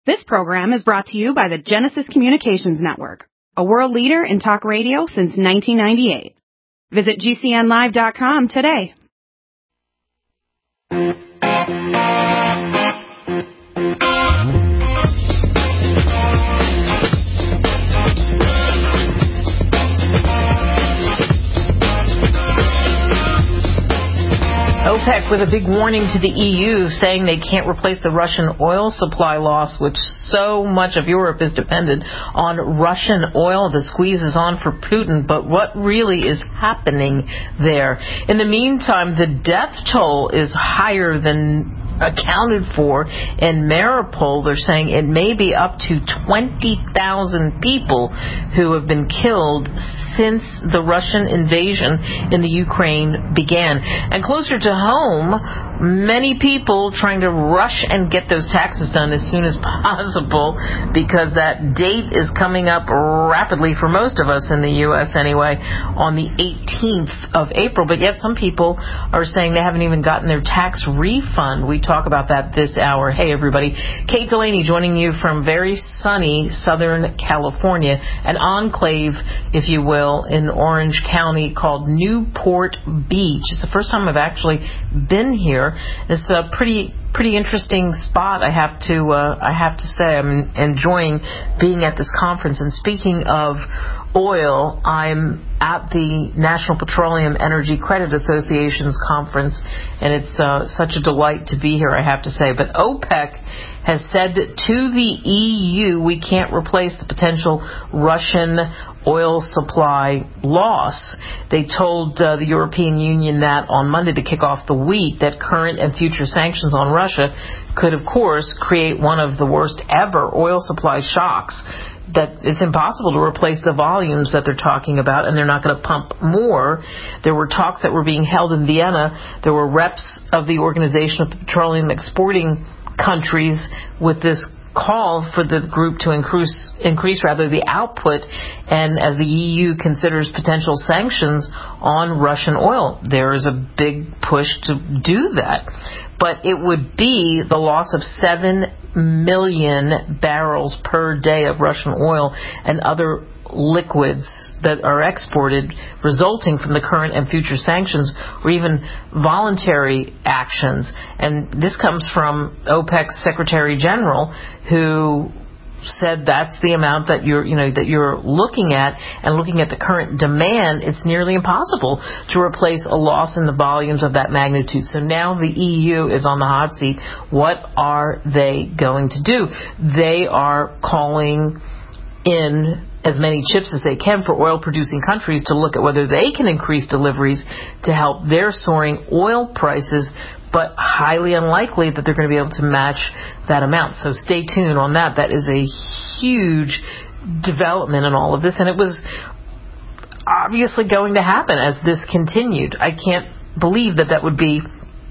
This program is brought to you by the Genesis Communications Network, a world leader in talk radio since 1998. Visit GCNlive.com today. OPEC with a big warning to the EU, saying they can't replace the Russian oil supply loss, which so much of Europe is dependent on Russian oil. The squeeze is on for Putin, but what really is happening there? In the meantime, the death toll is higher than accounted for in Mariupol. They're saying it may be up to 20,000 people who have been killed since the Russian invasion in the Ukraine began. And closer to home, many people trying to rush and get those taxes done as soon as possible, because that date is coming up rapidly for most of us in the U.S. anyway, on the 18th of April. But yet some people are saying they haven't even gotten their tax refund. We talk about that this hour. Hey, everybody. Kate Delaney joining you from very sunny Southern California, an enclave, if you will, in Orange County called Newport Beach. It's the first time I've actually been here. It's a pretty interesting spot, I have to say. I'm enjoying being at this conference. And speaking of oil, I'm at the National Petroleum Energy Credit Association's conference, and it's such a delight to be here, I have to say. But OPEC has said to the EU, we can't replace the potential Russian oil supply loss. They told the European Union that on Monday to kick off the week, that current and future sanctions on Russia could, of course, create one of the worst ever oil supply shocks, that it's impossible to replace the volumes that they're talking about, and they're not going to pump more. There were talks that were being held in Vienna. There were reps of the Organization of Petroleum Exporting Countries with this call for the group to increase the output, and as the EU considers potential sanctions on Russian oil, there is a big push to do that. But it would be the loss of 7 million barrels per day of Russian oil and other liquids that are exported resulting from the current and future sanctions, or even voluntary actions. And this comes from OPEC's Secretary General, who said that's the amount that you're looking at, and looking at the current demand, it's nearly impossible to replace a loss in the volumes of that magnitude. So now the EU is on the hot seat. What are they going to do? They are calling in as many chips as they can for oil-producing countries to look at whether they can increase deliveries to help their soaring oil prices, but highly unlikely that they're going to be able to match that amount. So stay tuned on that. That is a huge development in all of this, and it was obviously going to happen as this continued. I can't believe that would be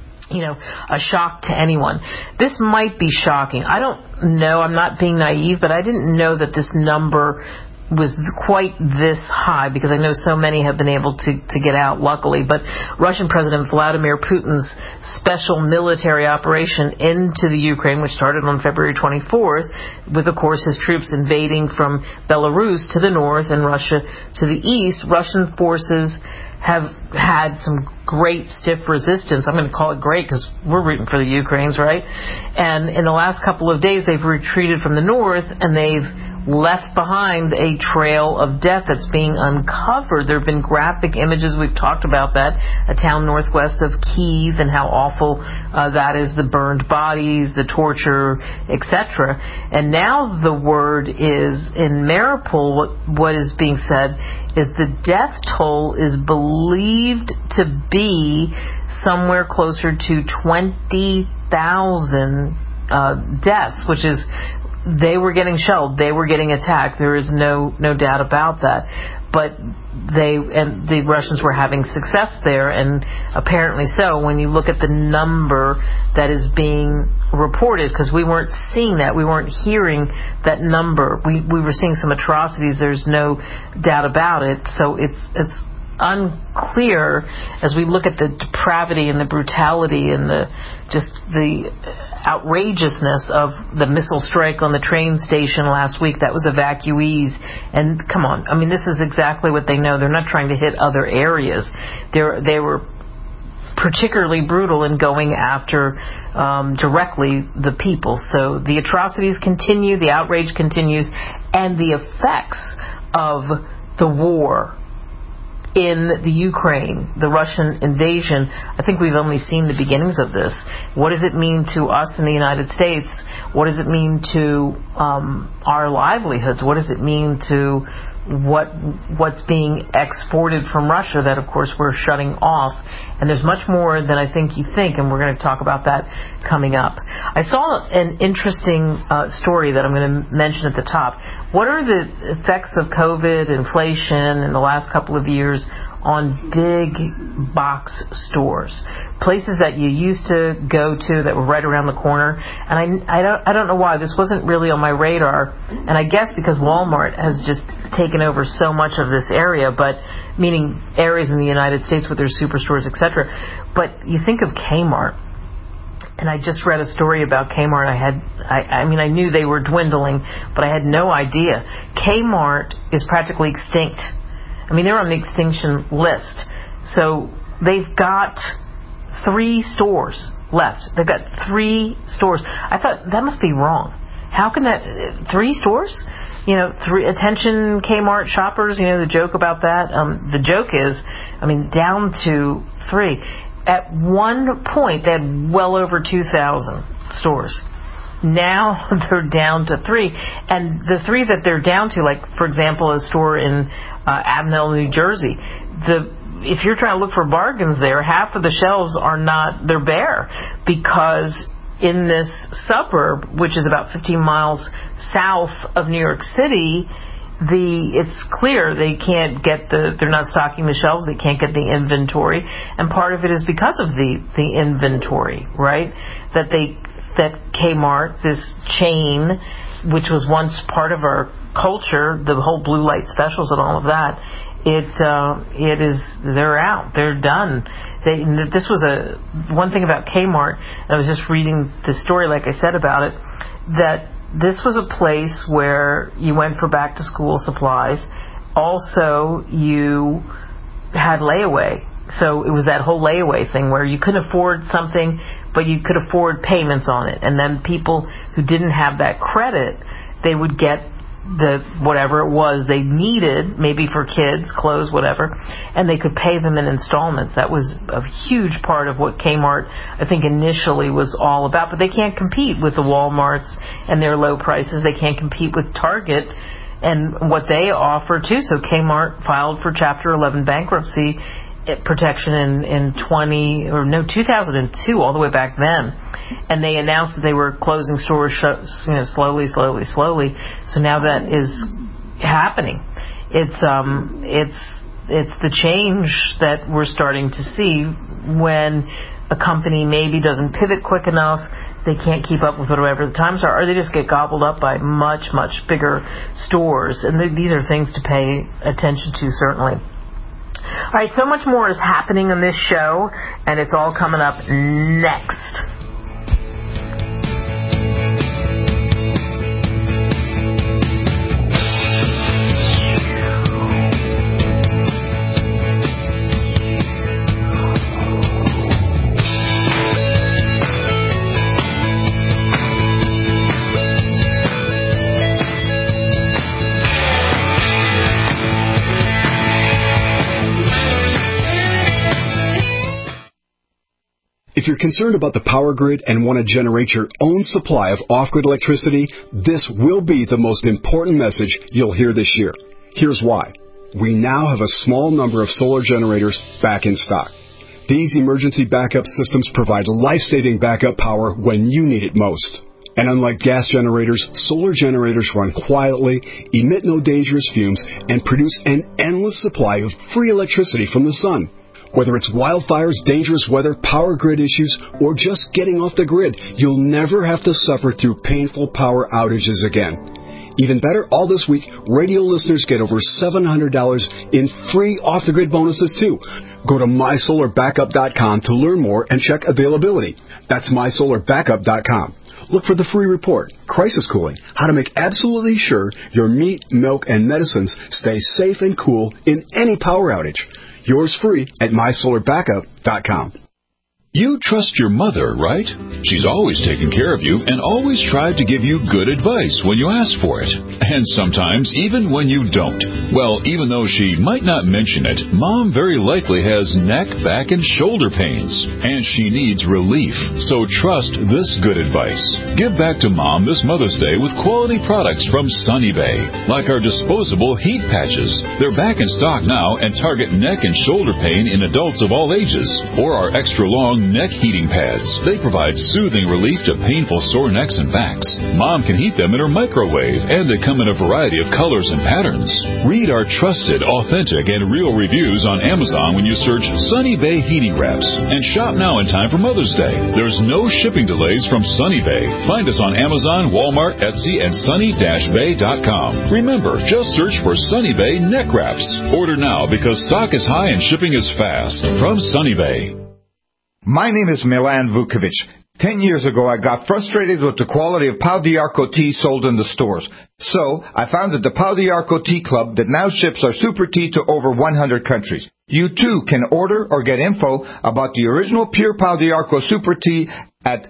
a shock to anyone. This might be shocking. I don't know. I'm not being naive, but I didn't know that this number was quite this high, because I know so many have been able to get out, luckily. But Russian President Vladimir Putin's special military operation into the Ukraine, which started on February 24th, with, of course, his troops invading from Belarus to the north and Russia to the east, Russian forces have had some great stiff resistance. I'm going to call it great because we're rooting for the Ukrainians, right? And in the last couple of days, they've retreated from the north, and they've left behind a trail of death that's being uncovered. There have been graphic images. We've talked about that. A town northwest of Kyiv, and how awful that is, the burned bodies, the torture, etc. And now the word is, in Mariupol, what is being said is the death toll is believed to be somewhere closer to 20,000 deaths, which is, they were getting shelled, they were getting attacked. There is no doubt about that. But the Russians were having success there, and apparently so. When you look at the number that is being reported, because we weren't seeing that, we weren't hearing that number. We were seeing some atrocities. There's no doubt about it. So it's unclear as we look at the depravity and the brutality and the outrageousness of the missile strike on the train station last week. That was evacuees. And come on, I mean, this is exactly what they know. They're not trying to hit other areas. They were particularly brutal in going after directly the people. So the atrocities continue, the outrage continues, and the effects of the war in the Ukraine, the Russian invasion, I think we've only seen the beginnings of this. What does it mean to us in the United States? What does it mean to our livelihoods? What does it mean to what's being exported from Russia that, of course, we're shutting off? And there's much more than I think you think, and we're going to talk about that coming up. I saw an interesting story that I'm going to mention at the top. What are the effects of COVID, inflation in the last couple of years on big box stores, places that you used to go to that were right around the corner? And I don't know why this wasn't really on my radar, and I guess because Walmart has just taken over so much of this area, but meaning areas in the United States with their superstores, etc. But you think of Kmart. And I just read a story about Kmart. I knew they were dwindling, but I had no idea. Kmart is practically extinct. I mean, they're on the extinction list. So they've got 3 stores left. They've got 3 stores. I thought, that must be wrong. How can that, 3 stores? You know, 3, attention Kmart shoppers, you know, the joke about that. The joke is, down to 3. At one point, they had well over 2,000 stores. Now they're down to 3. And the 3 that they're down to, like, for example, a store in Avenel, New Jersey, if you're trying to look for bargains there, half of the shelves they're bare, because in this suburb, which is about 15 miles south of New York City, it's clear they can't get they're not stocking the shelves, they can't get the inventory, and part of it is because of the inventory, right? That Kmart, this chain, which was once part of our culture, the whole blue light specials and all of that, they're out, they're done. This was one thing about Kmart. I was just reading the story, like I said about it, that this was a place where you went for back-to-school supplies. Also, you had layaway. So it was that whole layaway thing where you couldn't afford something, but you could afford payments on it. And then people who didn't have that credit, they would get whatever it was they needed, maybe for kids, clothes, whatever, and they could pay them in installments. That was a huge part of what Kmart, I think, initially was all about. But they can't compete with the Walmarts and their low prices. They can't compete with Target and what they offer, too. So Kmart filed for Chapter 11 bankruptcy protection in 2002, all the way back then. And they announced that they were closing stores slowly. So now that is happening. It's the change that we're starting to see when a company maybe doesn't pivot quick enough, they can't keep up with whatever the times are, or they just get gobbled up by much, much bigger stores. And these are things to pay attention to, certainly. All right, so much more is happening on this show, and it's all coming up next. If you're concerned about the power grid and want to generate your own supply of off-grid electricity, this will be the most important message you'll hear this year. Here's why. We now have a small number of solar generators back in stock. These emergency backup systems provide life-saving backup power when you need it most. And unlike gas generators, solar generators run quietly, emit no dangerous fumes, and produce an endless supply of free electricity from the sun. Whether it's wildfires, dangerous weather, power grid issues, or just getting off the grid, you'll never have to suffer through painful power outages again. Even better, all this week, radio listeners get over $700 in free off-the-grid bonuses, too. Go to MySolarBackup.com to learn more and check availability. That's MySolarBackup.com. Look for the free report, Crisis Cooling, how to make absolutely sure your meat, milk, and medicines stay safe and cool in any power outage. Yours free at MySolarBackup.com. You trust your mother, right? She's always taken care of you and always tried to give you good advice when you ask for it. And sometimes even when you don't. Well, even though she might not mention it, Mom very likely has neck, back, and shoulder pains. And she needs relief. So trust this good advice. Give back to Mom this Mother's Day with quality products from Sunny Bay. Like our disposable heat patches. They're back in stock now and target neck and shoulder pain in adults of all ages. Or our extra long neck heating pads. They provide soothing relief to painful sore necks and backs. Mom can heat them in her microwave, and they come in a variety of colors and patterns. Read our trusted, authentic, and real reviews on Amazon when you search Sunny Bay Heating Wraps. And shop now in time for Mother's Day. There's no shipping delays from Sunny Bay. Find us on Amazon, Walmart, Etsy, and sunny-bay.com. Remember, just search for Sunny Bay Neck Wraps. Order now because stock is high and shipping is fast. From Sunny Bay. My name is Milan Vukovic. 10 years ago, I got frustrated with the quality of Pau d'Arco tea sold in the stores. So, I founded the Pau d'Arco Tea Club that now ships our super tea to over 100 countries. You too can order or get info about the original pure Pau d'Arco super tea at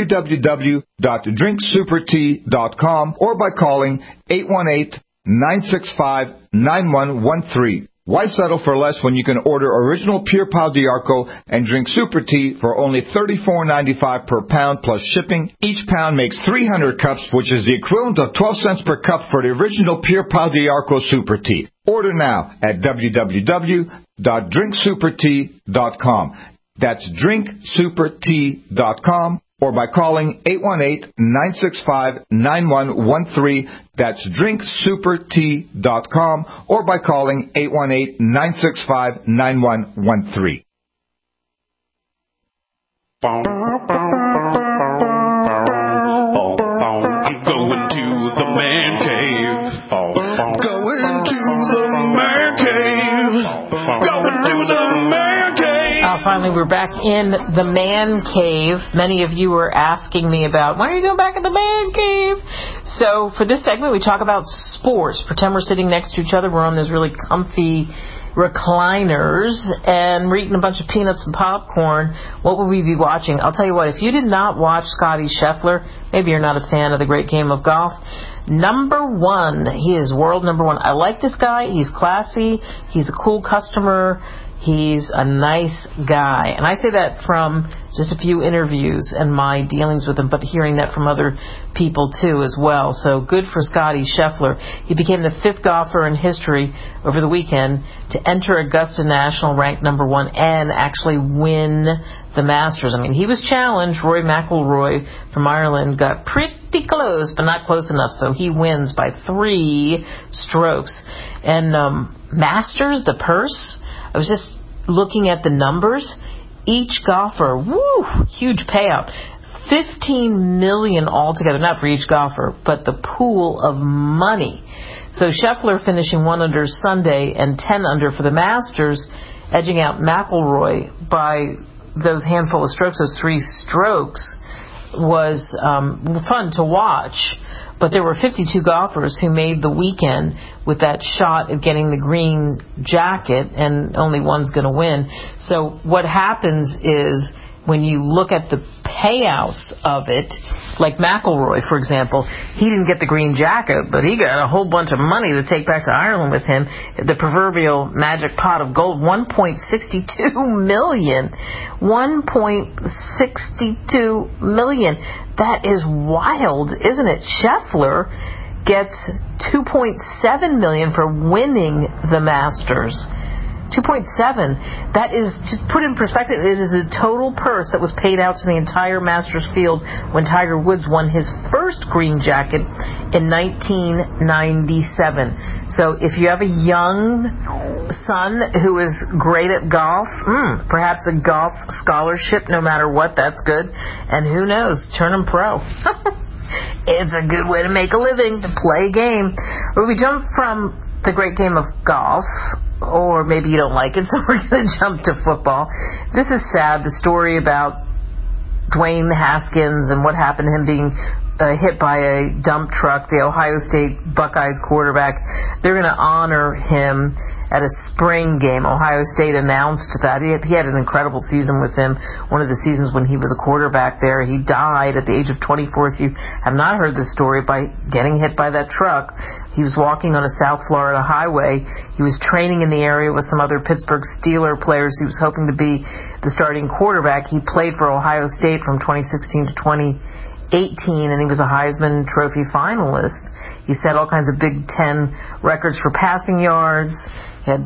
www.drinksupertea.com or by calling 818-965-9113. Why settle for less when you can order original pure Pau d'Arco and drink super tea for only $34.95 per pound plus shipping? Each pound makes 300 cups, which is the equivalent of 12 cents per cup for the original pure Pau d'Arco super tea. Order now at www.drinksupertea.com. That's drinksupertea.com. Or by calling 818-965-9113. That's drinksupertea.com. Or by calling 818-965-9113. I'm going to the man cave. Going to the man cave. Going to the man cave. Finally, we're back in the man cave. Many of you were asking me about, when are you going back in the man cave? So for this segment, we talk about sports. Pretend we're sitting next to each other. We're on those really comfy recliners, and we're eating a bunch of peanuts and popcorn. What would we be watching? I'll tell you what, if you did not watch Scotty Scheffler, maybe you're not a fan of the great game of golf. Number one, he is world number one. I like this guy. He's classy. He's a cool customer. He's a nice guy. And I say that from just a few interviews and my dealings with him, but hearing that from other people too as well. So good for Scotty Scheffler. He became the fifth golfer in history over the weekend to enter Augusta National ranked number one and actually win the Masters. I mean, he was challenged. Rory McIlroy from Ireland got pretty close, but not close enough, so he wins by 3 strokes. And Masters, the purse, I was just looking at the numbers. Each golfer, huge payout. $15 million altogether, not for each golfer, but the pool of money. So Scheffler finishing 1 under Sunday and 10 under for the Masters, edging out McIlroy by those handful of strokes, those 3 strokes, was fun to watch. But there were 52 golfers who made the weekend with that shot at getting the green jacket, and only one's going to win. So what happens is when you look at the payouts of it, like McIlroy, for example, he didn't get the green jacket, but he got a whole bunch of money to take back to Ireland with him. The proverbial magic pot of gold, $1.62 million. $1.62 million. That is wild, isn't it? Scheffler gets $2.7 million for winning the Masters. 2.7. That is, to put in perspective, it is the total purse that was paid out to the entire Masters field when Tiger Woods won his first green jacket in 1997. So if you have a young son who is great at golf, perhaps a golf scholarship, no matter what, that's good. And who knows, turn him pro. It's a good way to make a living, to play a game. But we jump from the great game of golf, or maybe you don't like it, so we're going to jump to football. This is sad, the story about Dwayne Haskins and what happened to him being hit by a dump truck, the Ohio State Buckeyes quarterback. They're going to honor him at a spring game. Ohio State announced that. He had an incredible season with him, one of the seasons when he was a quarterback there. He died at the age of 24. If you have not heard the story, by getting hit by that truck. He was walking on a South Florida highway. He was training in the area with some other Pittsburgh Steelers players. He was hoping to be the starting quarterback. He played for Ohio State from 2016 to 2018, and he was a Heisman Trophy finalist. He set all kinds of Big Ten records for passing yards. He had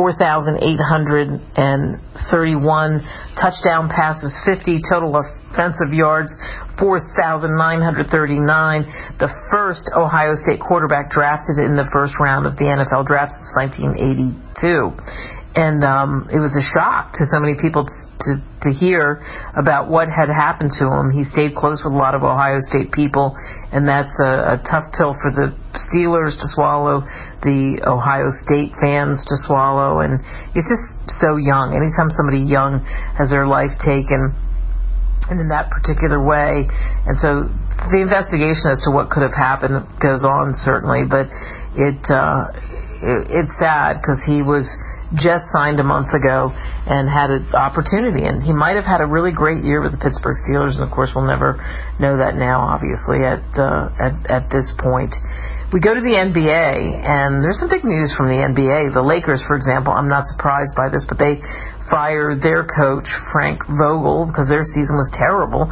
4,831 touchdown passes, 50 total offensive yards, 4,939. The first Ohio State quarterback drafted in the first round of the NFL draft since 1982. And it was a shock to so many people to hear about what had happened to him. He stayed close with a lot of Ohio State people, and that's a tough pill for the Steelers to swallow, the Ohio State fans to swallow, and he's just so young. Anytime somebody young has their life taken, and in that particular way, and so the investigation as to what could have happened goes on, certainly, but it's sad because he was just signed a month ago and had an opportunity, and he might have had a really great year with the Pittsburgh Steelers, and of course we'll never know that now, obviously, at this point. We go to the NBA, and there's some big news from the NBA. The Lakers, for example, I'm not surprised by this, but they fired their coach, Frank Vogel, because their season was terrible,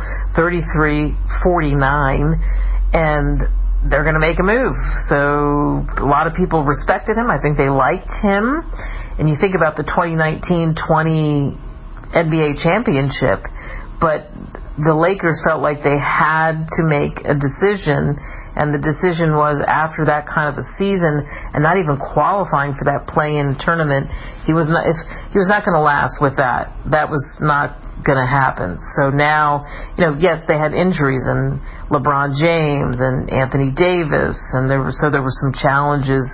33-49, and they're going to make a move. So a lot of people respected him. I think they liked him. And you think about the 2019-20 NBA championship, but the Lakers felt like they had to make a decision, and the decision was after that kind of a season and not even qualifying for that play-in tournament, he was not going to last with that. That was not going to happen. So now, yes, they had injuries, and LeBron James and Anthony Davis, and there were some challenges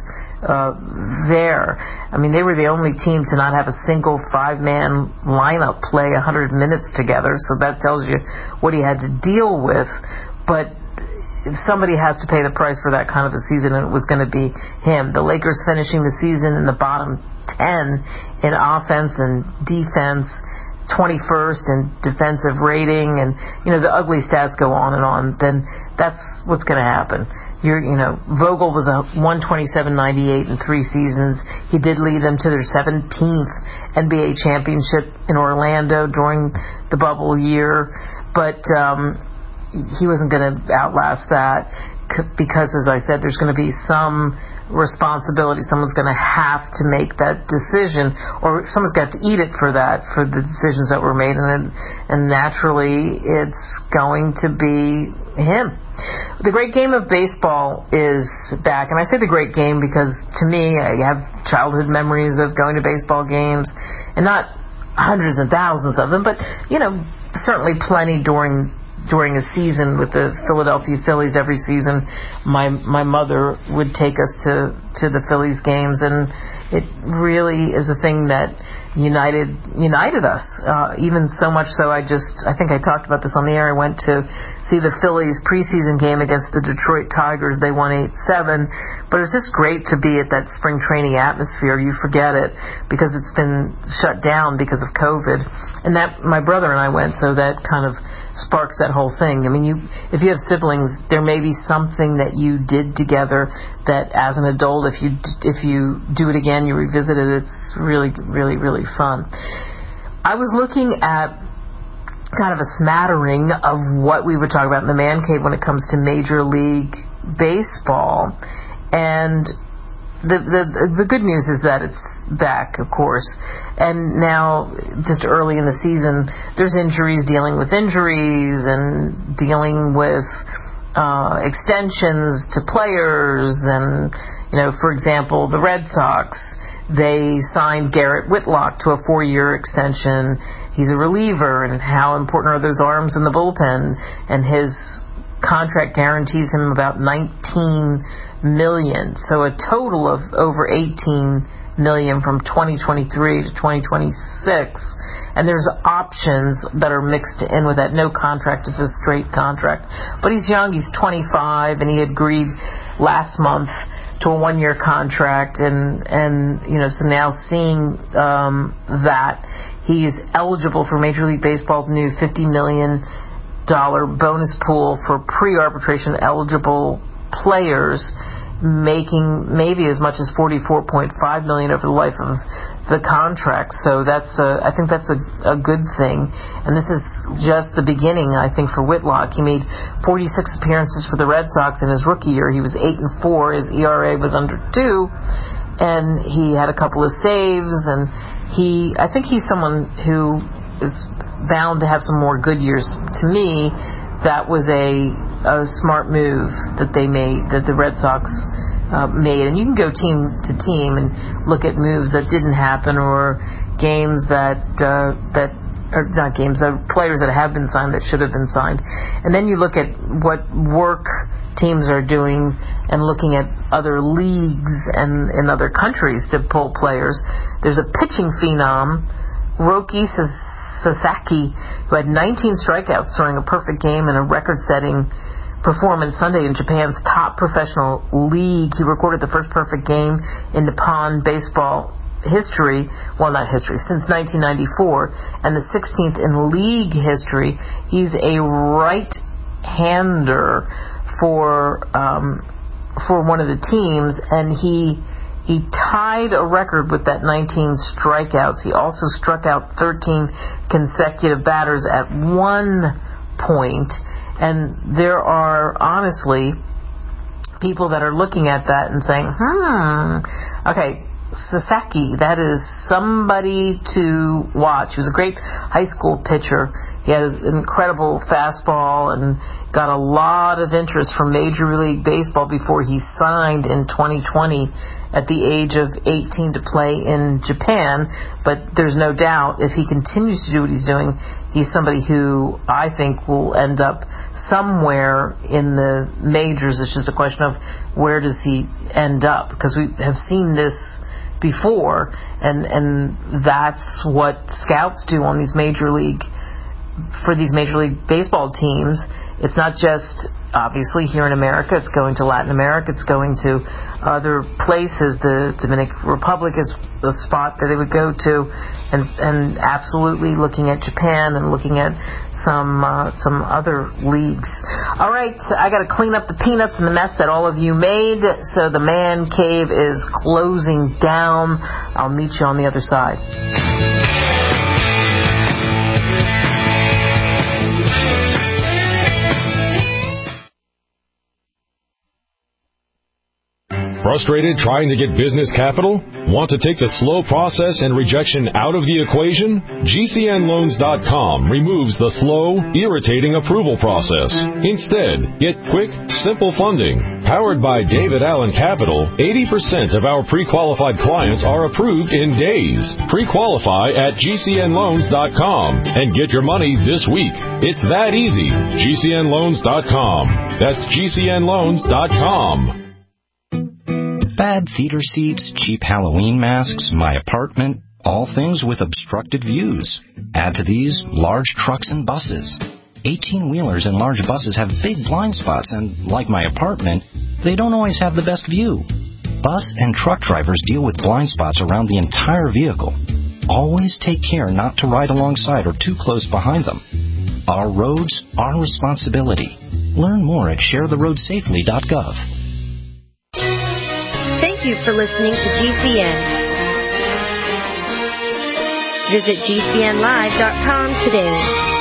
there. I mean, they were the only team to not have a single five-man lineup play 100 minutes together, so that tells you what he had to deal with. But somebody has to pay the price for that kind of a season, and it was going to be him. The Lakers finishing the season in the bottom 10 in offense and defense, 21st in defensive rating, and the ugly stats go on and on. Then that's what's going to happen. Vogel was a 127-98 in 3 seasons. He did lead them to their 17th NBA championship in Orlando during the bubble year, but he wasn't going to outlast that because, as I said, there's going to be some responsibility. Someone's going to have to make that decision, or someone's got to eat it for the decisions that were made, and naturally it's going to be him. The great game of baseball is back, and I say the great game because, to me, I have childhood memories of going to baseball games, and not hundreds and thousands of them, but certainly plenty during a season with the Philadelphia Phillies. Every season my mother would take us to the Phillies games, and it really is the thing that united us, even so much so I think I talked about this on the air. I went to see the Phillies preseason game against the Detroit Tigers. They won 8-7, but it was just great to be at that spring training atmosphere. You forget it because it's been shut down because of COVID, and that my brother and I went, so that kind of sparks that whole thing. I mean, if you have siblings, there may be something that you did together that as an adult, if you do it again, you revisit it, it's really, really, really fun. I was looking at kind of a smattering of what we would talk about in the Man Cave when it comes to Major League Baseball, and the good news is that it's back, of course, and now just early in the season there's dealing with injuries and dealing with extensions to players, and for example, the Red Sox, they signed Garrett Whitlock to a 4-year extension. He's a reliever, and how important are those arms in the bullpen, and his contract guarantees him about $19 million. So a total of over $18 million from 2023 to 2026. And there's options that are mixed in with that. No contract is a straight contract. But he's young. He's 25, and he agreed last month to a one-year contract. And so now seeing that he is eligible for Major League Baseball's new $50 million bonus pool for pre-arbitration eligible players, making maybe as much as $44.5 million over the life of the contract. So I think that's a good thing. And this is just the beginning, I think, for Whitlock. He made 46 appearances for the Red Sox in his rookie year. He was 8-4. His ERA was under 2, and he had a couple of saves. And I think he's someone who is bound to have some more good years. To me, that was a smart move that they made, that the Red Sox made. And you can go team to team and look at moves that didn't happen, or games that players that have been signed that should have been signed. And then you look at what work teams are doing and looking at other leagues and in other countries to pull players. There's a pitching phenom, Roki Sasaki, who had 19 strikeouts throwing a perfect game in a record-setting performance Sunday in Japan's top professional league. He recorded the first perfect game in Nippon baseball history, since 1994, and the 16th in league history. He's a right-hander for one of the teams, and he tied a record with that 19 strikeouts. He also struck out 13 consecutive batters at one point. And there are honestly people that are looking at that and saying, okay, Sasaki, that is somebody to watch. He was a great high school pitcher. He had an incredible fastball and got a lot of interest from Major League Baseball before he signed in 2020 at the age of 18 to play in Japan. But there's no doubt if he continues to do what he's doing, he's somebody who I think will end up somewhere in the majors. It's just a question of where does he end up, because we have seen this before, and that's what scouts do on these major league baseball teams. It's not just obviously here in America, it's going to Latin America, it's going to other places. The Dominican Republic is the spot that they would go to, and absolutely looking at Japan and looking at some other leagues. All right, I got to clean up the peanuts and the mess that all of you made, so the man cave is closing down. I'll meet you on the other side. Frustrated trying to get business capital? Want to take the slow process and rejection out of the equation? GCNLoans.com removes the slow, irritating approval process. Instead, get quick, simple funding. Powered by David Allen Capital, 80% of our pre-qualified clients are approved in days. Pre-qualify at GCNLoans.com and get your money this week. It's that easy. GCNLoans.com. That's GCNLoans.com. Bad theater seats, cheap Halloween masks, my apartment, all things with obstructed views. Add to these large trucks and buses. 18-wheelers and large buses have big blind spots, and like my apartment, they don't always have the best view. Bus and truck drivers deal with blind spots around the entire vehicle. Always take care not to ride alongside or too close behind them. Our roads, our responsibility. Learn more at sharetheroadsafely.gov. Thank you for listening to GCN. Visit GCNlive.com today.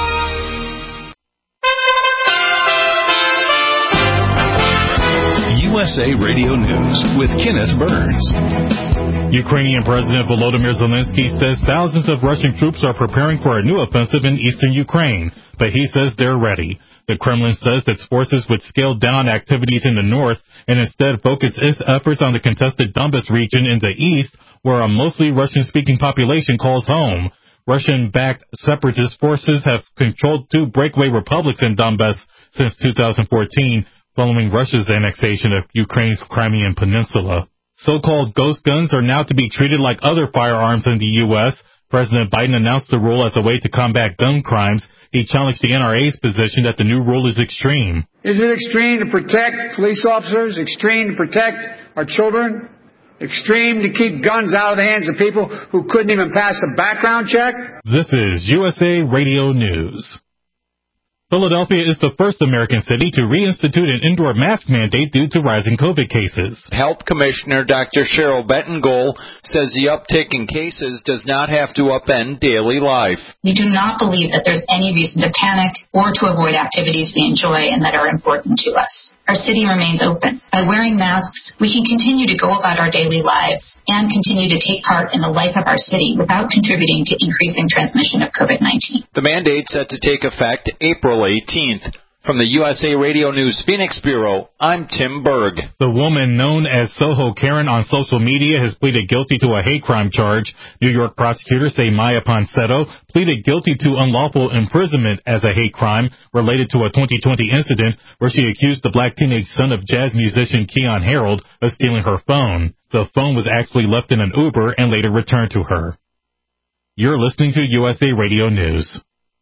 USA Radio News with Kenneth Burns. Ukrainian President Volodymyr Zelensky says thousands of Russian troops are preparing for a new offensive in eastern Ukraine, but he says they're ready. The Kremlin says its forces would scale down activities in the north and instead focus its efforts on the contested Donbas region in the east, where a mostly Russian-speaking population calls home. Russian-backed separatist forces have controlled 2 breakaway republics in Donbas since 2014, following Russia's annexation of Ukraine's Crimean Peninsula. So-called ghost guns are now to be treated like other firearms in the U.S. President Biden announced the rule as a way to combat gun crimes. He challenged the NRA's position that the new rule is extreme. Is it extreme to protect police officers? Extreme to protect our children? Extreme to keep guns out of the hands of people who couldn't even pass a background check? This is USA Radio News. Philadelphia is the first American city to reinstitute an indoor mask mandate due to rising COVID cases. Health Commissioner Dr. Cheryl Bettengol says the uptick in cases does not have to upend daily life. We do not believe that there's any reason to panic or to avoid activities we enjoy and that are important to us. Our city remains open. By wearing masks, we can continue to go about our daily lives and continue to take part in the life of our city without contributing to increasing transmission of COVID-19. The mandate set to take effect April 18th. From the USA Radio News Phoenix Bureau, I'm Tim Berg. The woman known as Soho Karen on social media has pleaded guilty to a hate crime charge. New York prosecutors say Maya Ponsetto pleaded guilty to unlawful imprisonment as a hate crime related to a 2020 incident where she accused the black teenage son of jazz musician Keon Harold of stealing her phone. The phone was actually left in an Uber and later returned to her. You're listening to USA Radio News.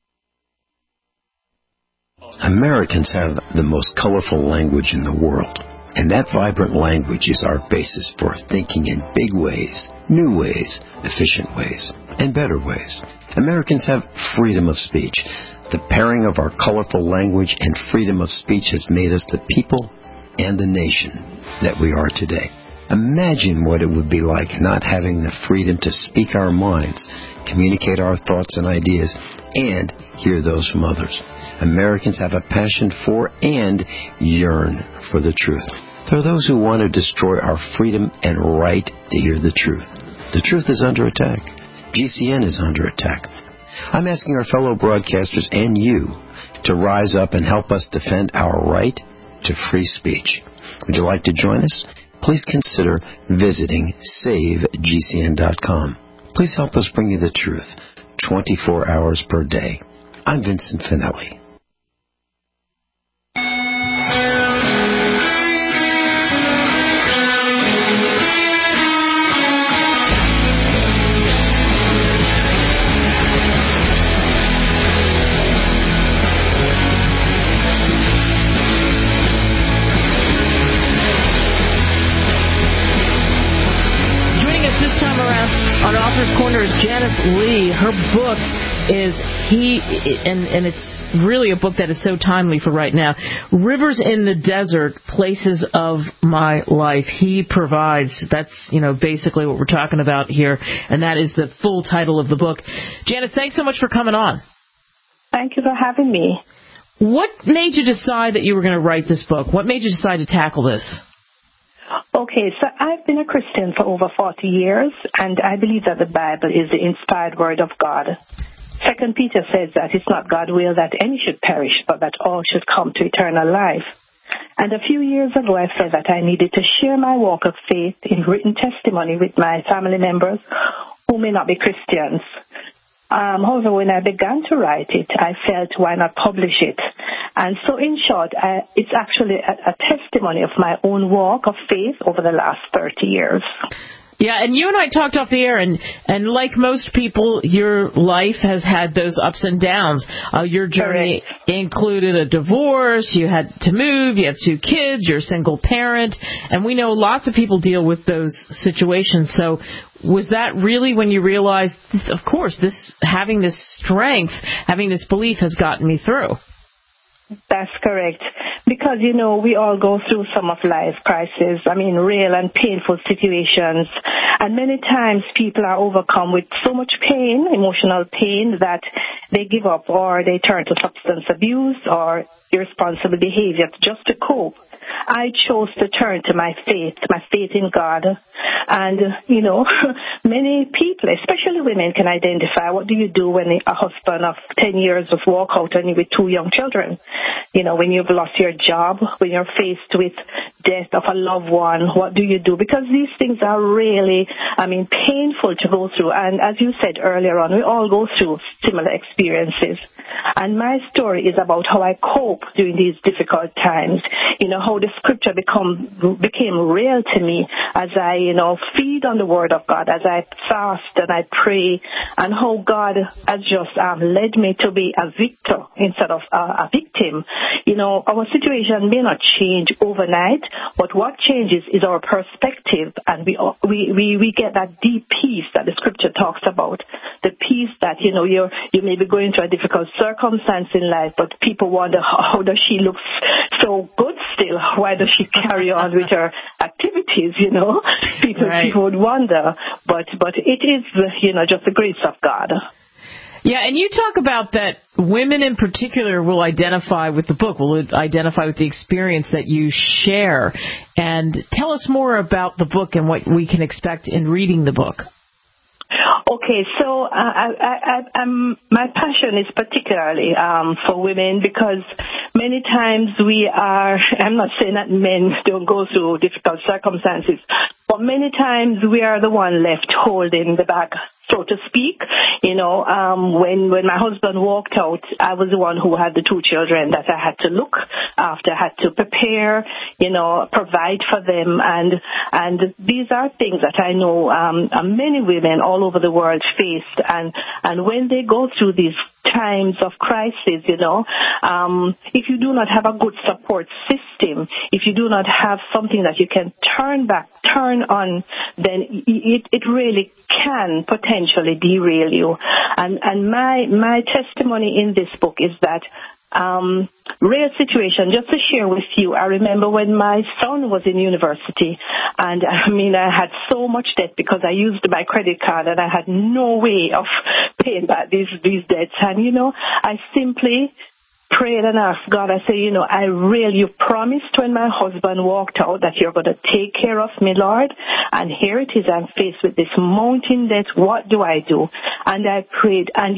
Americans have the most colorful language in the world, and that vibrant language is our basis for thinking in big ways, new ways, efficient ways, and better ways. Americans have freedom of speech. The pairing of our colorful language and freedom of speech has made us the people and the nation that we are today. Imagine what it would be like not having the freedom to speak our minds, communicate our thoughts and ideas, and hear those from others. Americans have a passion for and yearn for the truth. There are those who want to destroy our freedom and right to hear the truth. The truth is under attack. GCN is under attack. I'm asking our fellow broadcasters and you to rise up and help us defend our right to free speech. Would you like to join us? Please consider visiting SaveGCN.com. Please help us bring you the truth 24 hours per day. I'm Vincent Finelli. On Author's Corner is Janice Lee. Her book is and it's really a book that is so timely for right now. Rivers in the Desert, Places of My Life. He provides. That's, basically what we're talking about here, and that is the full title of the book. Janice, thanks so much for coming on. Thank you for having me. What made you decide that you were going to write this book? What made you decide to tackle this? Okay, so I've been a Christian for over 40 years, and I believe that the Bible is the inspired word of God. 2 Peter says that it's not God's will that any should perish, but that all should come to eternal life. And a few years ago, I felt that I needed to share my walk of faith in written testimony with my family members who may not be Christians. However, when I began to write it, I felt, why not publish it? And so, in short, it's actually a testimony of my own walk of faith over the last 30 years. Yeah, and you and I talked off the air, and like most people, your life has had those ups and downs. Your journey included a divorce, you had to move, you have 2 kids, you're a single parent, and we know lots of people deal with those situations. So was that really when you realized, of course, having this strength, having this belief has gotten me through? That's correct. Because, we all go through some of life crises, real and painful situations. And many times people are overcome with so much pain, emotional pain, that they give up or they turn to substance abuse or irresponsible behavior just to cope. I chose to turn to my faith in God. And, many people, especially women, can identify what do you do when a husband of 10 years just walk out on you with 2 young children. When you've lost your job, when you're faced with death of a loved one, what do you do? Because these things are really, painful to go through. And as you said earlier on, we all go through similar experiences. And my story is about how I cope during these difficult times. How the scripture became real to me as I, feed on the word of God, as I fast and I pray, and how God has just led me to be a victor instead of a victim. Our situation may not change overnight, but what changes is our perspective, and we get that deep peace that the scripture talks about. The peace that, you may be going through a difficult circumstance in life, but people wonder, how does she look so good still? Why does she carry on with her activities, People would wonder, but it is, just the grace of God. Yeah, and you talk about that women in particular will identify with the book, will identify with the experience that you share. And tell us more about the book and what we can expect in reading the book. Okay, so my passion is particularly for women, because many times I'm not saying that men don't go through difficult circumstances, but many times we are the one left holding the bag, so to speak. When my husband walked out, I was the one who had the 2 children that I had to look after, had to prepare, provide for them. And these are things that I know many women all over the world faced. And when they go through these times of crisis, if you do not have a good support system, if you do not have something that you can turn on, then it really can potentially derail you. And my testimony in this book is that real situation. Just to share with you, I remember when my son was in university, and I had so much debt because I used my credit card and I had no way of paying back these debts. And I simply prayed and asked God. I said, you promised when my husband walked out that you're going to take care of me, Lord. And here it is, I'm faced with this mountain debt. What do I do? And I prayed, and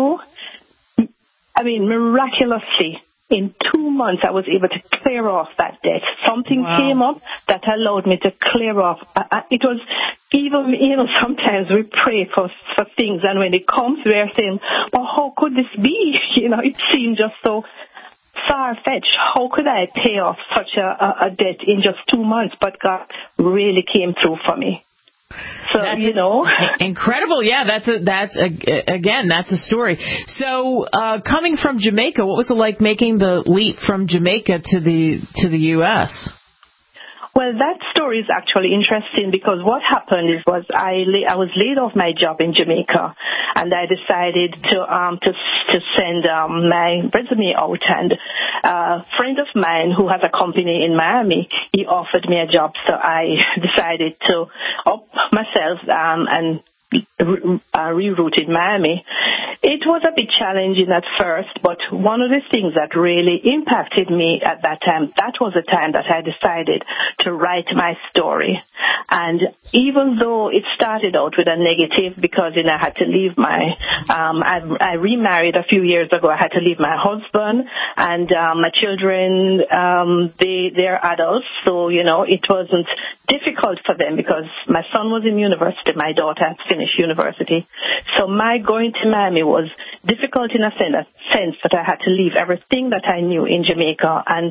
miraculously, in 2 months, I was able to clear off that debt. Something came up that allowed me to clear off. It was even, sometimes we pray for things, and when it comes, we are saying, well, how could this be? It seemed just so far-fetched. How could I pay off such a debt in just 2 months? But God really came through for me. So, incredible. Yeah, that's a story. So, coming from Jamaica, what was it like making the leap from Jamaica to the U.S.? Well, that story is actually interesting, because what happened was I was laid off my job in Jamaica, and I decided to send my resume out. And a friend of mine who has a company in Miami, he offered me a job, so I decided to up myself and rerouted Miami. It was a bit challenging at first, but one of the things that really impacted me at that time, that was the time that I decided to write my story. And even though it started out with a negative, because I had to leave I remarried a few years ago. I had to leave my husband, and my children, they're adults, so it wasn't difficult for them because my son was in university, my daughter had finished university. So my going to Miami was difficult in a sense that I had to leave everything that I knew in Jamaica and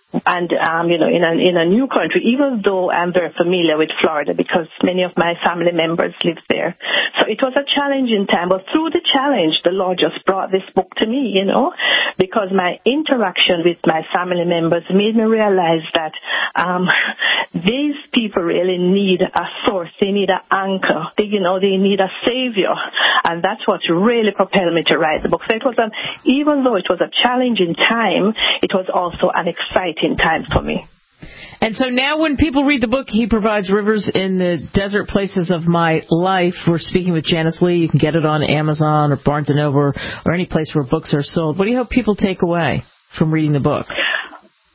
in a new country, even though I'm very familiar with Florida because many of my family members live there. So it was a challenging time, but through the challenge, the Lord just brought this book to me, because my interaction with my family members made me realize that these people really need a source. They need an anchor. They need a savior. And that's what really propelled me to write the book. So it was even though it was a challenging time, it was also an exciting time for me. And so now when people read the book, He Provides Rivers in the Desert Places of My Life, we're speaking with Janice Lee. You can get it on Amazon or Barnes & Noble or any place where books are sold. What do you hope people take away from reading the book?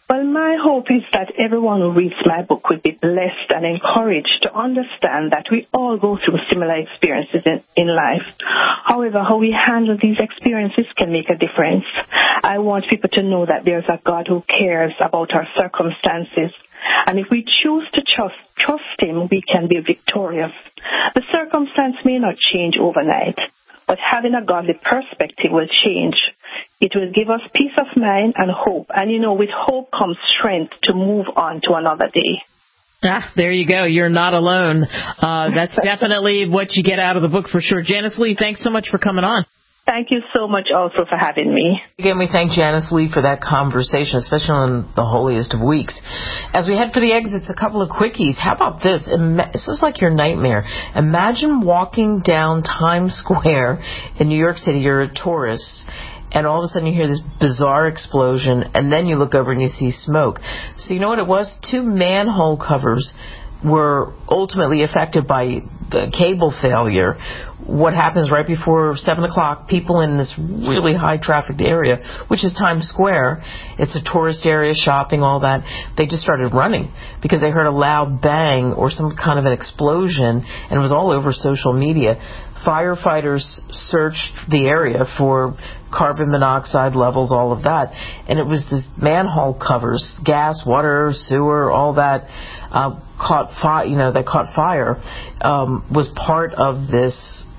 Well, my hope is that everyone who reads my book will be blessed and encouraged to understand that we all go through similar experiences in life. However, how we handle these experiences can make a difference. I want people to know that there's a God who cares about our circumstances. And if we choose to trust Him, we can be victorious. The circumstance may not change overnight, but having a godly perspective will change. It will give us peace of mind and hope. And, with hope comes strength to move on to another day. There you go. You're not alone. That's definitely what you get out of the book for sure. Janice Lee, thanks so much for coming on. Thank you so much also for having me. Again, we thank Janice Lee for that conversation, especially on the holiest of weeks. As we head for the exits, a couple of quickies. How about this? This is like your nightmare. Imagine walking down Times Square in New York City. You're a tourist, and all of a sudden you hear this bizarre explosion, and then you look over and you see smoke. So you know what it was? 2 manhole covers were ultimately affected by the cable failure. What happens right before 7 o'clock, people in this really high-trafficked area, which is Times Square, it's a tourist area, shopping, all that, they just started running because they heard a loud bang or some kind of an explosion, and it was all over social media. Firefighters searched the area for carbon monoxide levels, all of that, and it was the manhole covers, gas, water, sewer, all that caught fire, was part of this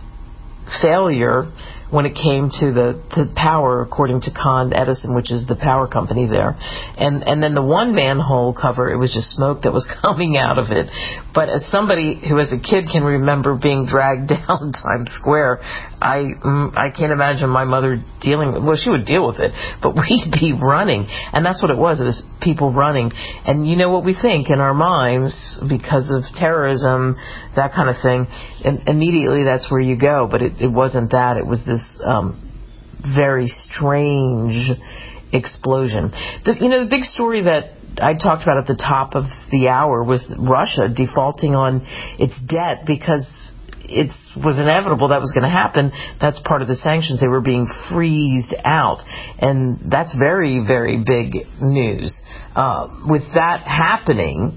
failure when it came to the power, according to Con Edison, which is the power company there. And then the one manhole cover, it was just smoke that was coming out of it. But as somebody who as a kid can remember being dragged down Times Square, I can't imagine my mother she would deal with it, but we'd be running. And that's what it was people running. And you know what we think in our minds, because of terrorism, that kind of thing, and immediately that's where you go. But it wasn't that. It was this very strange explosion. The big story that I talked about at the top of the hour was Russia defaulting on its debt because it was inevitable that was going to happen. That's part of the sanctions. They were being freezed out. And that's very, very big news. With that happening,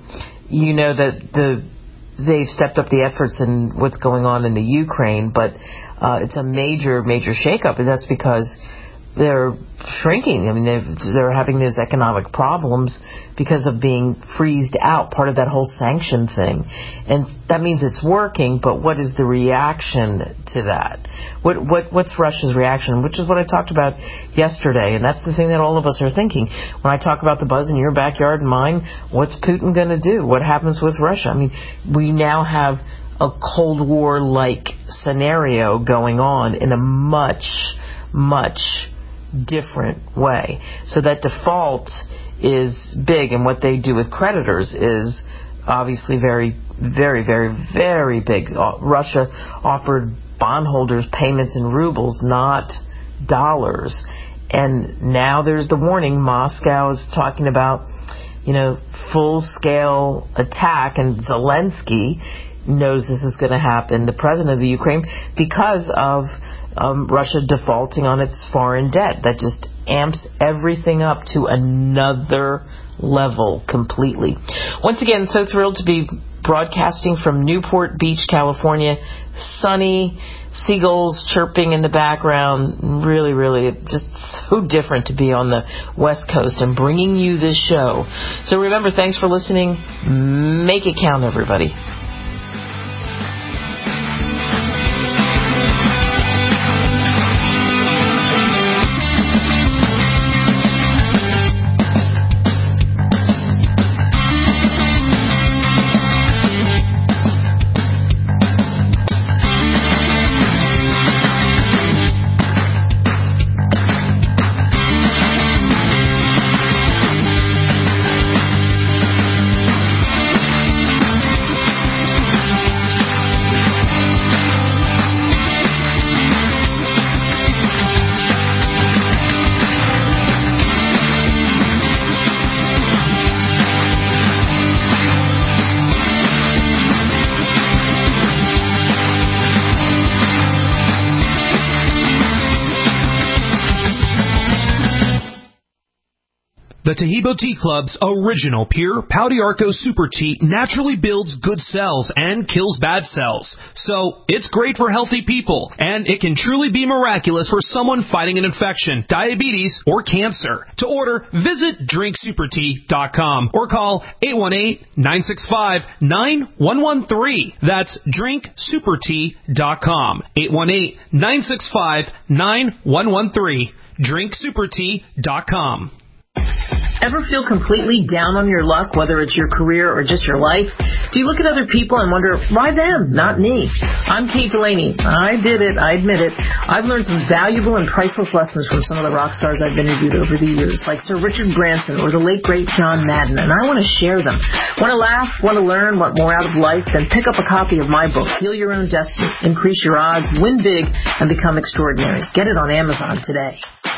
that they've stepped up the efforts in what's going on in the Ukraine, but it's a major, major shakeup, and that's because they're shrinking. I mean, they're having those economic problems because of being freezed out, part of that whole sanction thing. And that means it's working, but what is the reaction to that? What's Russia's reaction? Which is what I talked about yesterday, and that's the thing that all of us are thinking. When I talk about the buzz in your backyard and mine, what's Putin going to do? What happens with Russia? I mean, we now have a Cold War-like scenario going on in a much, much different way. So that default is big, and what they do with creditors is obviously very, very, very, very big. Russia offered bondholders payments in rubles, not dollars. And now there's the warning. Moscow is talking about, full-scale attack, and Zelensky knows this is going to happen, the president of the Ukraine, because of Russia defaulting on its foreign debt. That just amps everything up to another level completely. Once again, so thrilled to be broadcasting from Newport Beach, California. Sunny, seagulls chirping in the background. Really, really just so different to be on the West Coast and bringing you this show. So remember, thanks for listening. Make it count, everybody. The Tahibo Tea Club's original pure Pau d'Arco Super Tea naturally builds good cells and kills bad cells. So it's great for healthy people, and it can truly be miraculous for someone fighting an infection, diabetes, or cancer. To order, visit drinksupertea.com or call 818-965-9113. That's drinksupertea.com. 818-965-9113. drinksupertea.com. Ever feel completely down on your luck, whether it's your career or just your life? Do you look at other people and wonder, why them, not me? I'm Kate Delaney. I did it. I admit it. I've learned some valuable and priceless lessons from some of the rock stars I've interviewed over the years, like Sir Richard Branson or the late, great John Madden, and I want to share them. Want to laugh? Want to learn? Want more out of life? Then pick up a copy of my book, Heal Your Own Destiny, Increase Your Odds, Win Big, and Become Extraordinary. Get it on Amazon today.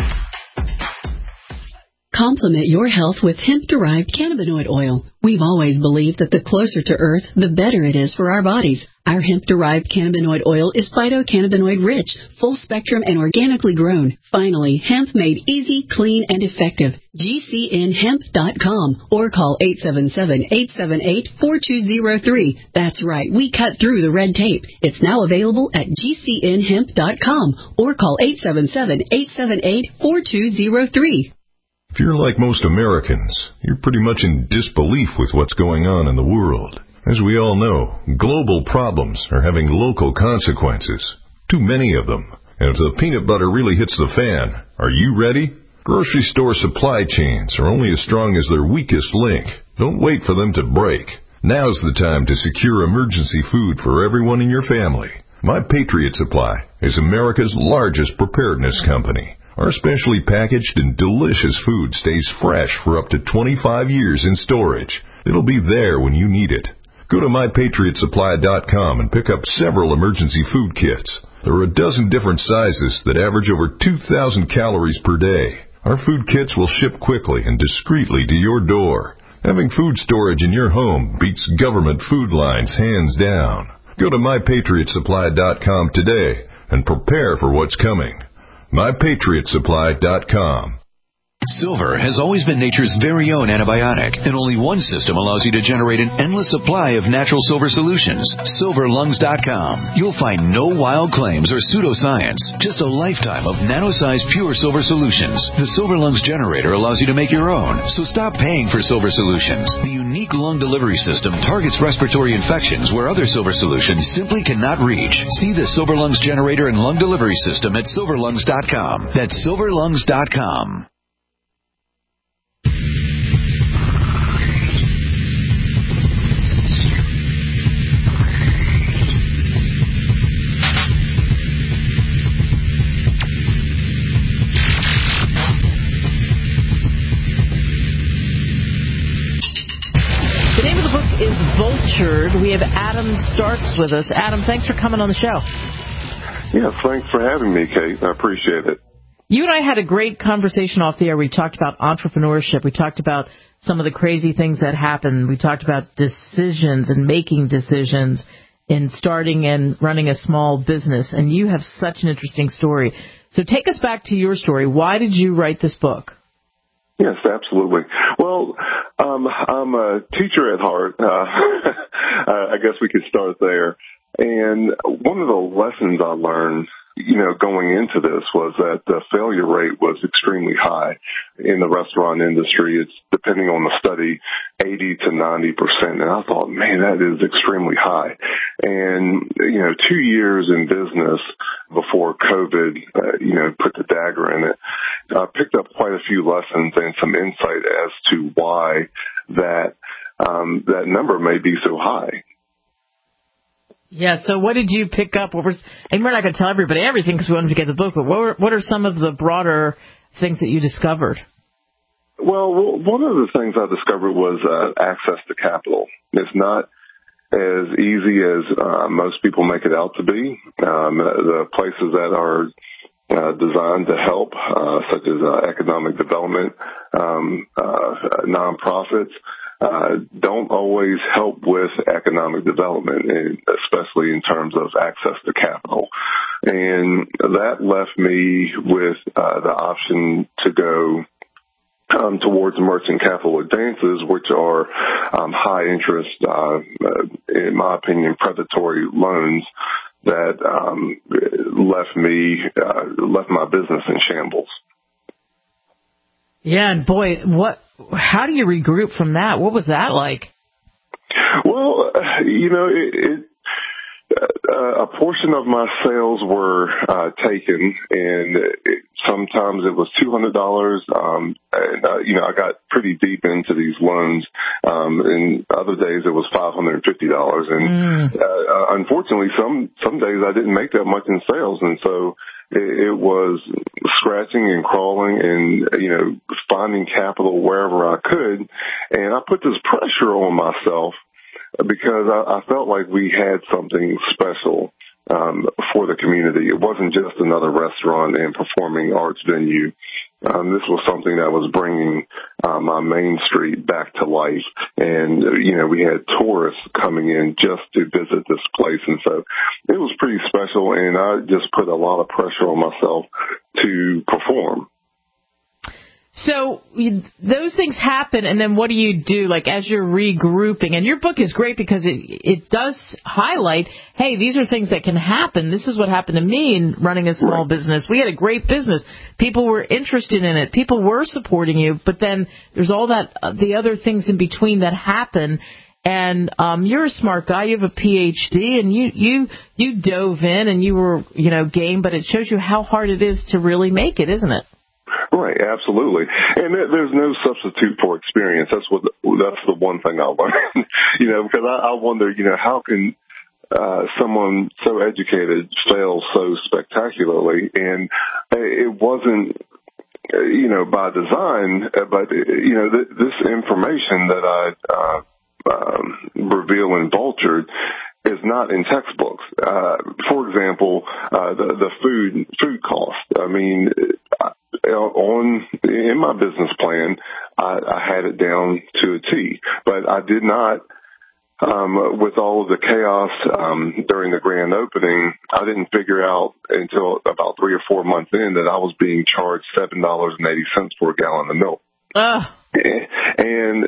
Complement your health with hemp-derived cannabinoid oil. We've always believed that the closer to Earth, the better it is for our bodies. Our hemp-derived cannabinoid oil is phytocannabinoid-rich, full-spectrum, and organically grown. Finally, hemp made easy, clean, and effective. GCNhemp.com or call 877-878-4203. That's right, we cut through the red tape. It's now available at GCNhemp.com or call 877-878-4203. If you're like most Americans, you're pretty much in disbelief with what's going on in the world. As we all know, global problems are having local consequences. Too many of them. And if the peanut butter really hits the fan, are you ready? Grocery store supply chains are only as strong as their weakest link. Don't wait for them to break. Now's the time to secure emergency food for everyone in your family. My Patriot Supply is America's largest preparedness company. Our specially packaged and delicious food stays fresh for up to 25 years in storage. It'll be there when you need it. Go to MyPatriotSupply.com and pick up several emergency food kits. There are a dozen different sizes that average over 2,000 calories per day. Our food kits will ship quickly and discreetly to your door. Having food storage in your home beats government food lines hands down. Go to MyPatriotSupply.com today and prepare for what's coming. MyPatriotSupply.com. Silver has always been nature's very own antibiotic, and only one system allows you to generate an endless supply of natural silver solutions. SilverLungs.com. You'll find no wild claims or pseudoscience, just a lifetime of nano-sized pure silver solutions. The Silver Lungs generator allows you to make your own, so stop paying for silver solutions. The unique lung delivery system targets respiratory infections where other silver solutions simply cannot reach. See the Silver Lungs generator and lung delivery system at SilverLungs.com. That's SilverLungs.com. Is Vultured. We have Adam Starks with us. Adam, thanks for coming on the show. Yeah, thanks for having me, Kate. I appreciate it. You and I had a great conversation off the air. We talked about entrepreneurship. We talked about some of the crazy things that happen. We talked about decisions and making decisions in starting and running a small business. And you have such an interesting story. So take us back to your story. Why did you write this book? Yes, absolutely. Well, I'm a teacher at heart. I guess we could start there. And one of the lessons I learned, going into this was that the failure rate was extremely high in the restaurant industry. It's, depending on the study, 80 to 90%. And I thought, man, that is extremely high. And, 2 years in business before COVID, put the dagger in it, I picked up quite a few lessons and some insight as to why that number may be so high. Yeah, so what did you pick up? And we're not going to tell everybody everything because we wanted to get the book, but what are some of the broader things that you discovered? Well, one of the things I discovered was access to capital. It's not as easy as most people make it out to be. The places that are designed to help, such as economic development, nonprofits, don't always help with economic development, and especially in terms of access to capital. And that left me with the option to go towards merchant capital advances, which are high interest, in my opinion, predatory loans that left my business in shambles. Yeah, and boy, how do you regroup from that? What was that like? Well, a portion of my sales were taken, and sometimes it was $200. I got pretty deep into these loans, and other days it was $550. And unfortunately, some days I didn't make that much in sales, and so it was scratching and crawling and finding capital wherever I could, and I put this pressure on myself, because I felt like we had something special for the community. It wasn't just another restaurant and performing arts venue. This was something that was bringing my main street back to life. And, we had tourists coming in just to visit this place. And so it was pretty special, and I just put a lot of pressure on myself to perform. So those things happen, and then what do you do, like, as you're regrouping? And your book is great because it does highlight, hey, these are things that can happen. This is what happened to me in running a small business. We had a great business. People were interested in it. People were supporting you. But then there's all that, the other things in between that happen. And you're a smart guy. You have a PhD, and you dove in, and you were, game. But it shows you how hard it is to really make it, isn't it? Right, absolutely. And there's no substitute for experience. That's the one thing I learned, because I wonder, how can someone so educated fail so spectacularly? And it wasn't, by design, but, this information that I reveal in Vultured is not in textbooks. For example, the food cost. I mean, in my business plan, I had it down to a T, but I did not, with all of the chaos during the grand opening, I didn't figure out until about 3 or 4 months in that I was being charged $7.80 for a gallon of milk. And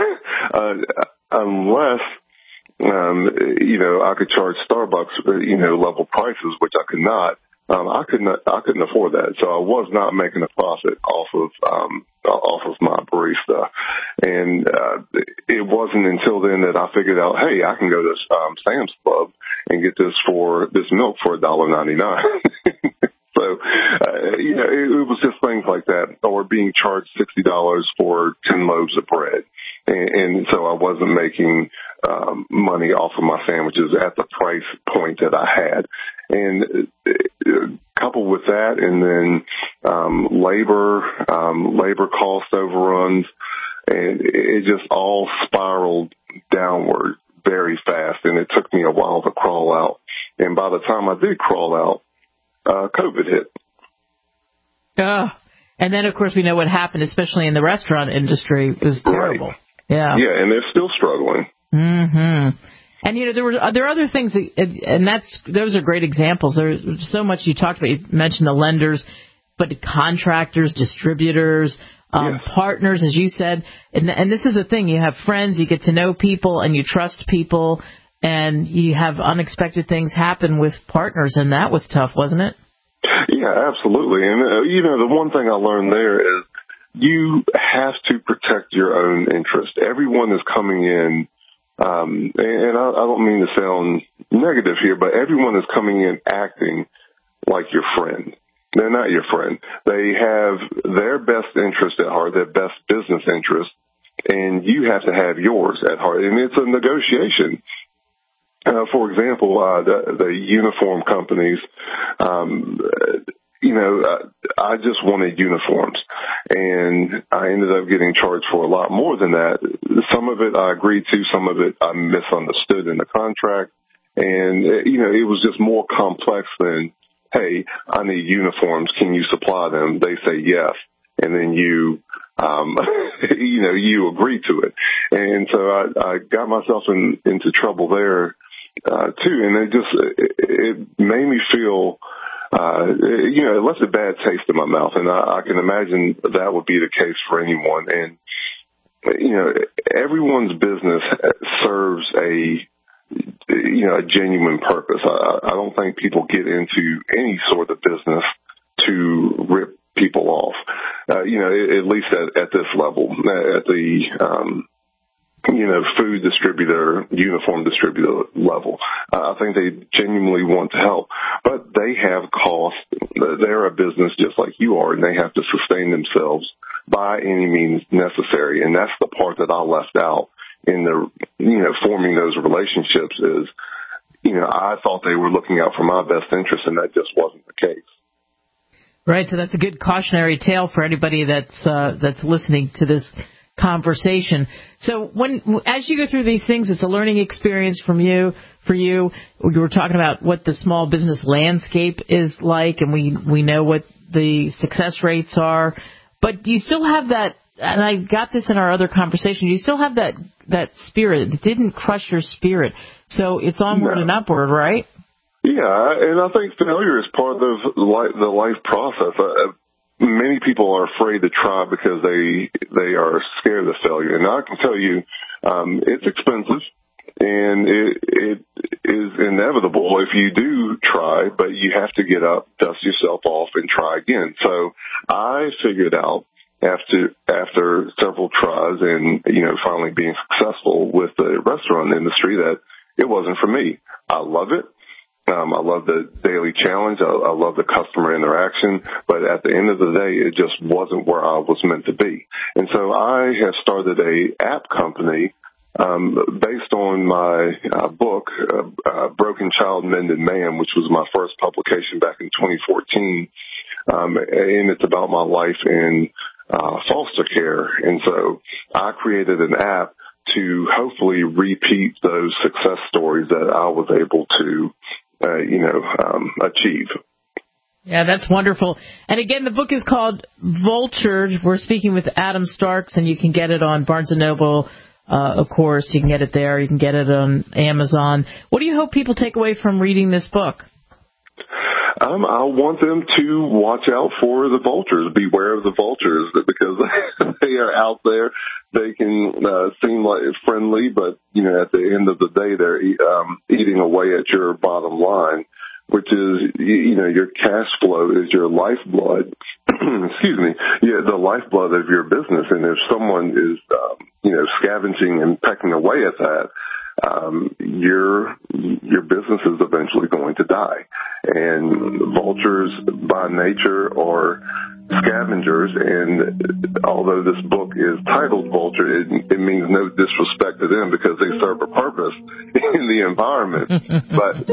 unless I could charge Starbucks, level prices, which I could not. I couldn't afford that, so I was not making a profit off of my barista. And it wasn't until then that I figured out, hey, I can go to Sam's Club and get this milk for $1.99. So, it was just things like that, or being charged $60 for 10 loaves of bread. And so I wasn't making money off of my sandwiches at the price point that I had. And coupled with that, and then labor cost overruns, and it just all spiraled downward very fast. And it took me a while to crawl out. And by the time I did crawl out, COVID hit. And then, of course, we know what happened, especially in the restaurant industry. It was terrible. Right. Yeah. Yeah, and they're still struggling. Mm-hmm. And, there are other things, and those are great examples. There's so much you talked about. You mentioned the lenders, but contractors, distributors, partners, as you said. And this is the thing. You have friends, you get to know people, and you trust people, and you have unexpected things happen with partners, and that was tough, wasn't it? Yeah, absolutely. And, the one thing I learned there is you have to protect your own interest. Everyone is coming in, and I don't mean to sound negative here, but everyone is coming in acting like your friend. They're not your friend. They have their best interest at heart, their best business interest, and you have to have yours at heart. And it's a negotiation. For example, the uniform companies, I just wanted uniforms, and I ended up getting charged for a lot more than that. Some of it I agreed to, some of it I misunderstood in the contract, and, it was just more complex than, hey, I need uniforms, can you supply them? They say yes, and then you agree to it. And so I got myself into trouble there, too, and it made me feel it left a bad taste in my mouth. And I can imagine that would be the case for anyone. And, everyone's business serves a genuine purpose. I don't think people get into any sort of business to rip people off, at least at this level, at the, food distributor, uniform distributor level. I think they genuinely want to help, but they have costs. They're a business just like you are, and they have to sustain themselves by any means necessary. And that's the part that I left out in the, forming those relationships is, I thought they were looking out for my best interest, and that just wasn't the case. Right. So that's a good cautionary tale for anybody that's listening to this conversation. So as you go through these things, it's a learning experience for you. You were talking about what the small business landscape is like, and we know what the success rates are. But do you still have that? And I got this in our other conversation. You still have that spirit. It didn't crush your spirit. So it's onward and upward, right? Yeah, and I think failure is part of the life process. Many people are afraid to try because they are scared of failure. And I can tell you, it's expensive, and it is inevitable if you do try, but you have to get up, dust yourself off, and try again. So I figured out after several tries and, finally being successful with the restaurant industry that it wasn't for me. I love it. I love the daily challenge. I love the customer interaction. But at the end of the day, it just wasn't where I was meant to be. And so I have started a app company based on my book, Broken Child, Mended Man, which was my first publication back in 2014. And it's about my life in foster care. And so I created an app to hopefully repeat those success stories that I was able to achieve. Yeah, that's wonderful. And again, the book is called Vulture. We're speaking with Adam Starks, and you can get it on Barnes & Noble, of course. You can get it there. You can get it on Amazon. What do you hope people take away from reading this book? I want them to watch out for the vultures. Beware of the vultures, because they are out there. They can seem like friendly, but at the end of the day, they're eating away at your bottom line, which is your cash flow is your lifeblood. Excuse me, the lifeblood of your business. And if someone is scavenging and pecking away at that, your business is eventually going to die. And vultures by nature are scavengers, and although this book is titled Vulture, it means no disrespect to them because they serve a purpose in the environment. But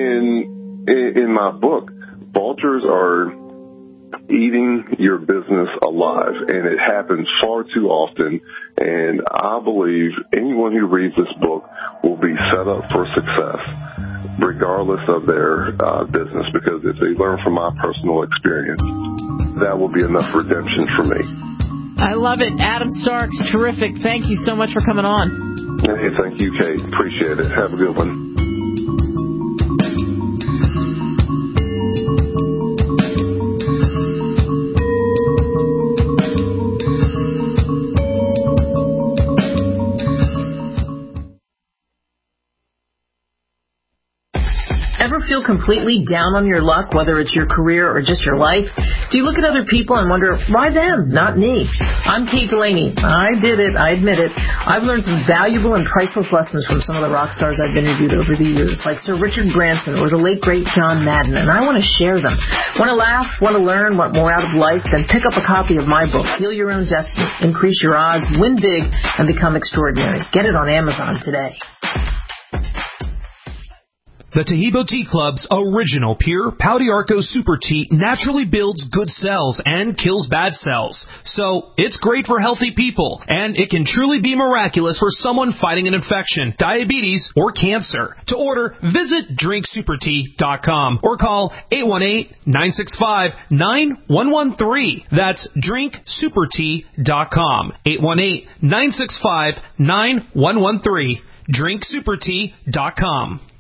in my book, vultures are eating your business alive, and it happens far too often. And I believe anyone who reads this book will be set up for success, regardless of their business, because if they learn from my personal experience, that will be enough redemption for me. I love it. Adam Starks, terrific. Thank you so much for coming on. Hey, thank you, Kate. Appreciate it. Have a good one. Ever feel completely down on your luck, whether it's your career or just your life? Do you look at other people and wonder, why them, not me? I'm Kate Delaney. I did it. I admit it. I've learned some valuable and priceless lessons from some of the rock stars I've interviewed over the years, like Sir Richard Branson or the late, great John Madden, and I want to share them. Want to laugh? Want to learn? Want more out of life? Then pick up a copy of my book, Heal Your Own Destiny, Increase Your Odds, Win Big, and Become Extraordinary. Get it on Amazon today. The Taheebo Tea Club's original pure Pau d'Arco Super Tea naturally builds good cells and kills bad cells. So, it's great for healthy people, and it can truly be miraculous for someone fighting an infection, diabetes, or cancer. To order, visit drinksupertea.com or call 818-965-9113. That's drinksupertea.com. 818-965-9113. drinksupertea.com.